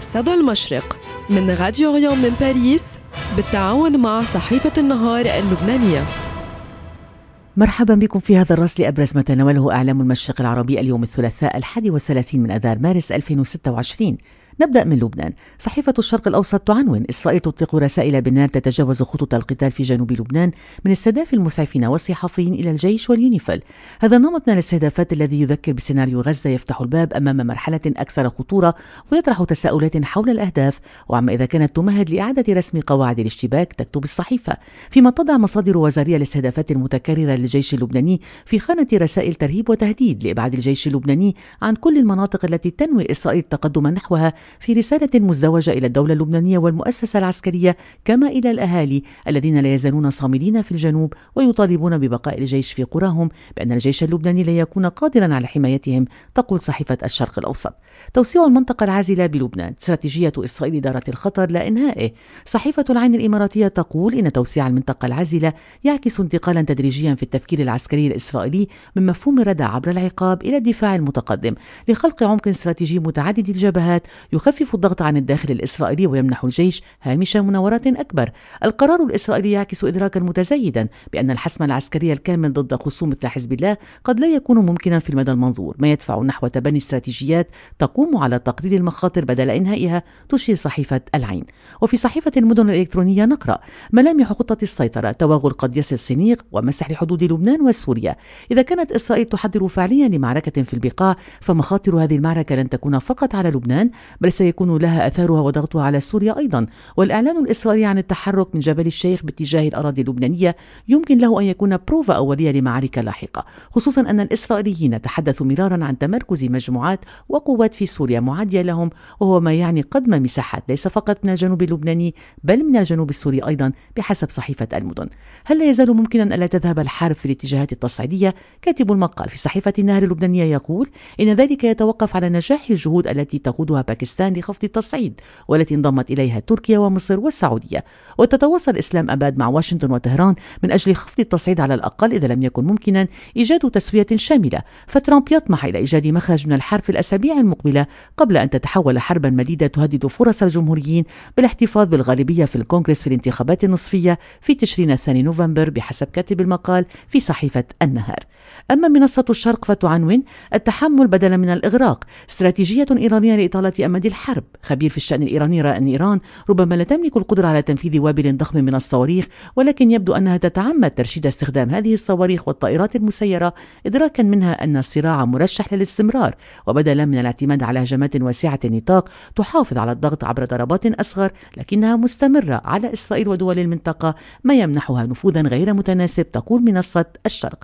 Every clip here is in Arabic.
صدى المشرق من راديو ريان من باريس بالتعاون مع صحيفة النهار اللبنانية. مرحبا بكم في هذا الرصد لأبرز ما تناوله أعلام المشرق العربي اليوم الثلاثاء 31 من آذار مارس 2026. نبدأ من لبنان. صحيفة الشرق الأوسط تعنون: إسرائيل تطلق رسائل بالنار تتجاوز خطوط القتال في جنوب لبنان من استهداف المسعفين والصحفيين إلى الجيش واليونيفيل. هذا النمط من الاستهدافات الذي يذكر بسيناريو غزة يفتح الباب أمام مرحلة أكثر خطورة ويطرح تساؤلات حول الأهداف وعما إذا كانت تمهد لإعادة رسم قواعد الاشتباك. تكتب الصحيفة فيما تضع مصادر وزارية الاستهدافات المتكررة للجيش اللبناني في خانة رسائل ترهيب وتهديد لإبعاد الجيش اللبناني عن كل المناطق التي تنوي إسرائيل التقدم نحوها في رسالة مزدوجة إلى الدولة اللبنانية والمؤسسة العسكرية كما إلى الأهالي الذين لا يزالون صامدين في الجنوب ويطالبون ببقاء الجيش في قراهم بأن الجيش اللبناني لا يكون قادرا على حمايتهم. تقول صحيفة الشرق الأوسط: توسيع المنطقة العازلة بلبنان، استراتيجية إسرائيل إدارة الخطر لا إنهائه. صحيفة العين الإماراتية تقول إن توسيع المنطقة العازلة يعكس انتقالا تدريجيا في التفكير العسكري الإسرائيلي من مفهوم الردع عبر العقاب إلى الدفاع المتقدم لخلق عمق استراتيجي متعدد الجبهات يخفف الضغط عن الداخل الإسرائيلي ويمنح الجيش هامش مناورات أكبر. القرار الإسرائيلي يعكس إدراكا متزايدا بأن الحسم العسكري الكامل ضد خصوم مثل حزب الله قد لا يكون ممكنا في المدى المنظور، ما يدفع نحو تبني استراتيجيات تقوم على تقليل المخاطر بدل إنهائها، تشير صحيفة العين. وفي صحيفة المدن الإلكترونية نقرأ: ملامح خطة السيطرة، توغل قد يصل سينيق ومسح لحدود لبنان وسوريا. إذا كانت إسرائيل تحضر فعليا لمعركة في البقاع فمخاطر هذه المعركة لن تكون فقط على لبنان بل سيكون لها أثارها وضغطها على سوريا أيضا. والإعلان الإسرائيلي عن التحرك من جبل الشيخ باتجاه الأراضي اللبنانية يمكن له أن يكون بروفا أولية لمعارك لاحقة، خصوصا أن الإسرائيليين تحدثوا مرارا عن تمركز مجموعات وقوات في سوريا معادية لهم، وهو ما يعني قدم مساحات ليس فقط من الجنوب اللبناني بل من الجنوب السوري أيضا بحسب صحيفة المدن. هل لا يزال ممكنا ألا تذهب الحرب في الاتجاهات التصعيدية؟ كاتب المقال في صحيفة النهار اللبنانية يقول إن ذلك يتوقف على نجاح الجهود التي تقودها باكستان لخفض التصعيد والتي انضمت إليها تركيا ومصر والسعودية. وتتواصل إسلام أباد مع واشنطن وطهران من أجل خفض التصعيد على الأقل إذا لم يكن ممكنا إيجاد تسوية شاملة. فترامب يطمح إلى إيجاد مخرج من الحرب في الأسابيع المقبلة قبل أن تتحول حربا مديدة تهدد فرص الجمهوريين بالاحتفاظ بالغالبية في الكونغرس في الانتخابات النصفية في تشرين الثاني نوفمبر بحسب كاتب المقال في صحيفة النهار. أما منصة الشرق فتعنون: التحمل بدلا من الإغراق، استراتيجية إيرانية لإطالة أمد الحرب. خبير في الشأن الإيراني يرى أن إيران ربما لا تملك القدرة على تنفيذ وابل ضخم من الصواريخ، ولكن يبدو أنها تتعمد ترشيد استخدام هذه الصواريخ والطائرات المسيرة إدراكا منها أن الصراع مرشح للاستمرار، وبدلا من الاعتماد على هجمات واسعة النطاق تحافظ على الضغط عبر ضربات أصغر لكنها مستمرة على إسرائيل ودول المنطقة، ما يمنحها نفوذا غير متناسب. تقول منصة الشرق: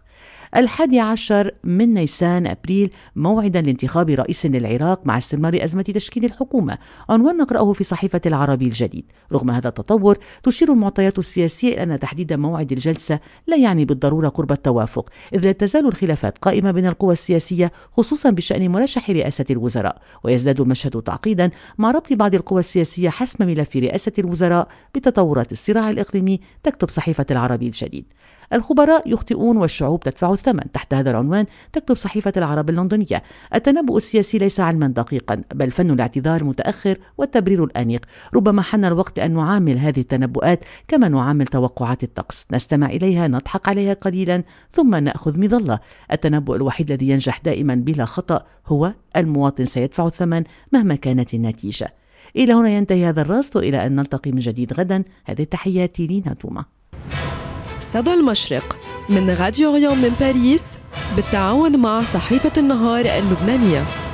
11 من نيسان أبريل موعدا لانتخاب رئيس للعراق مع استمرار أزمة تشكيل الحكومة. عنوان نقرأه في صحيفة العربي الجديد. رغم هذا التطور تشير المعطيات السياسية إلى أن تحديد موعد الجلسة لا يعني بالضرورة قرب التوافق، إذ لا تزال الخلافات قائمة بين القوى السياسية خصوصا بشأن مرشح رئاسة الوزراء، ويزداد المشهد تعقيدا مع ربط بعض القوى السياسية حسم ملف رئاسة الوزراء بتطورات الصراع الإقليمي. تكتب صحيفة العربي الجديد: الخبراء يخطئون والشعوب تدفع الثمن. تحت هذا العنوان تكتب صحيفة العرب اللندنية: التنبؤ السياسي ليس علما دقيقا بل فن الاعتذار المتأخر والتبرير الآنيق. ربما حان الوقت أن نعامل هذه التنبؤات كما نعامل توقعات الطقس، نستمع إليها نضحك عليها قليلا ثم نأخذ مظلة. التنبؤ الوحيد الذي ينجح دائما بلا خطأ هو المواطن سيدفع الثمن مهما كانت النتيجة. إلى هنا ينتهي هذا الرصد، وإلى أن نلتقي من جديد غدا. هذه تحياتي لينا توما. صدى المشرق من راديو ريان من باريس بالتعاون مع صحيفة النهار اللبنانية.